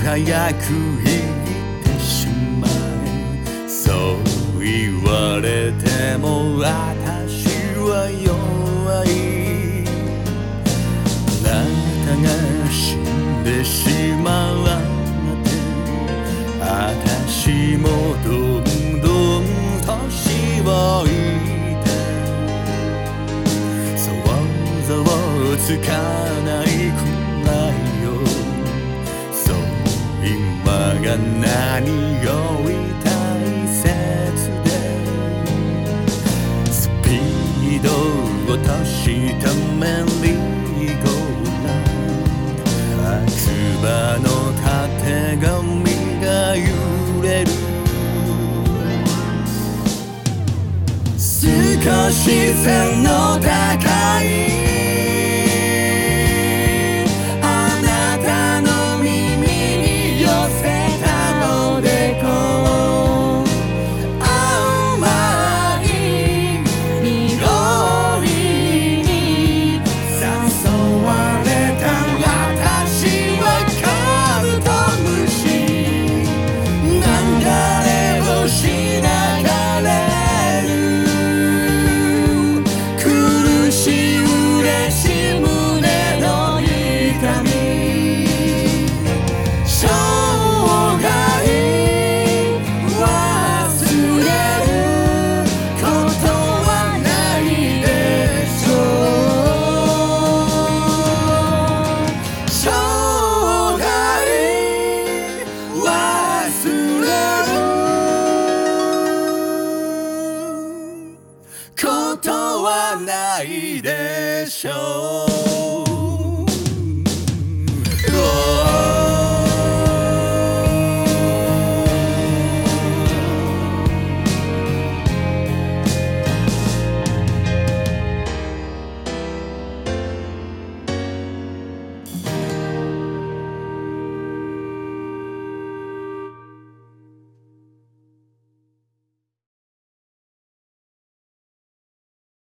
早く言ってしまえ、そう言われても私は弱い。あなたが死んでしまうなんて、私もどんどん年老いて、想像つかないくらいよ。そう今が何より大切で、スピードを落としたメリーゴーランド、白馬のたてがみが揺れる。少し背の高いことはないでしょう。